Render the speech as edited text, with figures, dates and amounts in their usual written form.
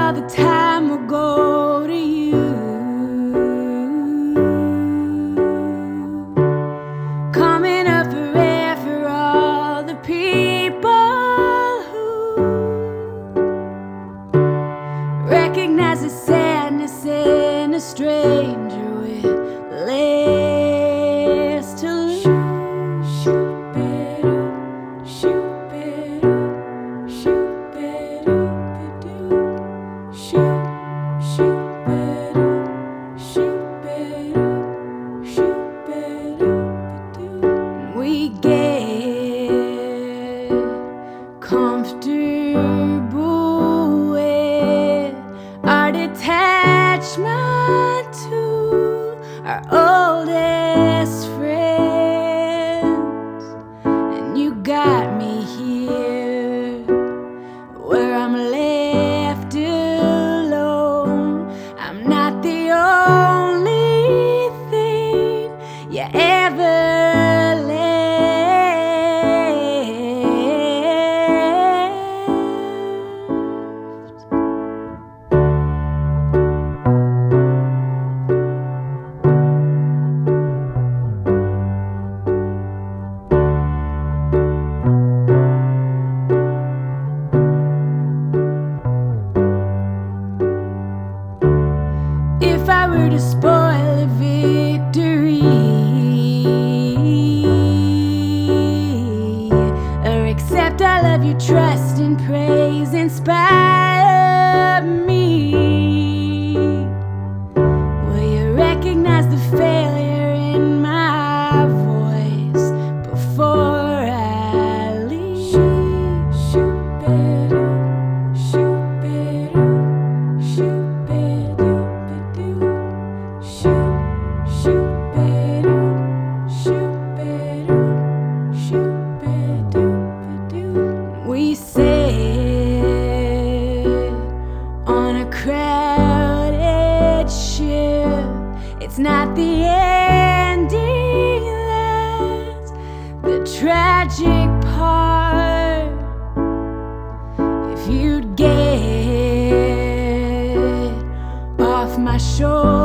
all the time will go to you. Coming up for air for all the people who recognize the sadness in a stranger with less to lose. We get comfortable with our detachment to our oldest friends, and you got me here where I'm left alone. I'm not the only thing you ever if I were to spoil a victory or accept all of your trust and praise, inspire me. Will you recognize the failure in my voice before I leave? We sit on a crowded ship. It's not the ending that's the tragic part. If you'd get off my shore